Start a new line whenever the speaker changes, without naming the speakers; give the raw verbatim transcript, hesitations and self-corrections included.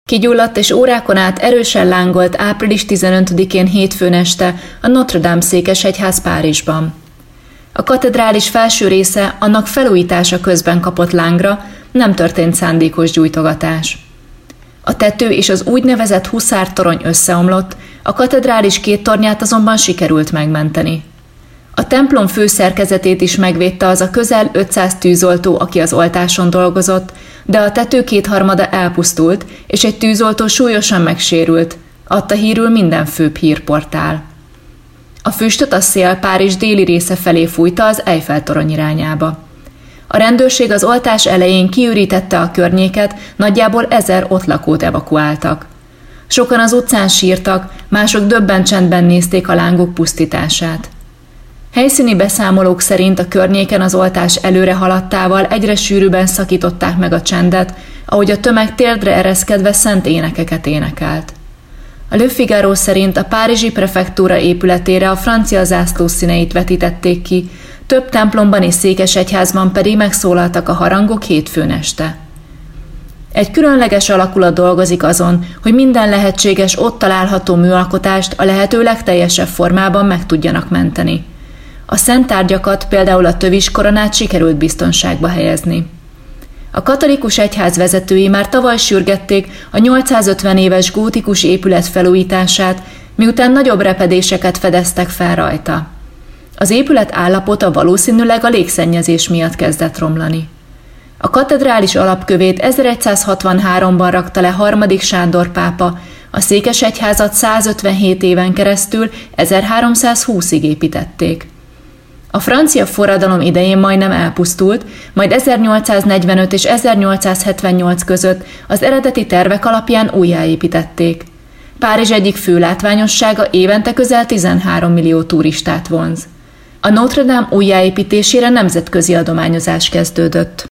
Kigyulladt és órákon át erősen lángolt április tizenötödikén hétfőn este a Notre Dame székesegyház Párizsban. A katedrális felső része annak felújítása közben kapott lángra, nem történt szándékos gyújtogatás. A tető és az úgynevezett huszártorony összeomlott, a katedrális két tornyát azonban sikerült megmenteni. A templom főszerkezetét is megvédte az a közel ötszáz tűzoltó, aki az oltáson dolgozott, de a tető kétharmada elpusztult, és egy tűzoltó súlyosan megsérült, adta hírül minden főbb hírportál. A füstöt a szél Párizs déli része felé fújta az Eiffel-torony irányába. A rendőrség az oltás elején kiürítette a környéket, nagyjából ezer ott lakót evakuáltak. Sokan az utcán sírtak, mások döbben csendben nézték a lángok pusztítását. Helyszíni beszámolók szerint a környéken az oltás előre haladtával egyre sűrűbben szakították meg a csendet, ahogy a tömeg térdre ereszkedve szent énekeket énekelt. A Le Figaro szerint a párizsi prefektúra épületére a francia zászló színeit vetítették ki, több templomban és székesegyházban pedig megszólaltak a harangok hétfőn este. Egy különleges alakulat dolgozik azon, hogy minden lehetséges ott található műalkotást a lehető legteljesebb formában meg tudjanak menteni. A szent tárgyakat, például a töviskoronát sikerült biztonságba helyezni. A katolikus egyház vezetői már tavaly sürgették a nyolcszázötven éves gótikus épület felújítását, miután nagyobb repedéseket fedeztek fel rajta. Az épület állapota valószínűleg a légszennyezés miatt kezdett romlani. A katedrális alapkövét ezeregyszázhatvanháromban rakta le harmadik Sándor pápa, a székesegyházat százötvenhét éven keresztül ezerháromszázhúszig építették. A francia forradalom idején majdnem elpusztult, majd ezernyolcszáznegyvenöt és ezernyolcszázhetvennyolc között az eredeti tervek alapján újjáépítették. Párizs egyik fő látványossága, évente közel tizenhárom millió turistát vonz. A Notre Dame újjáépítésére nemzetközi adományozás kezdődött.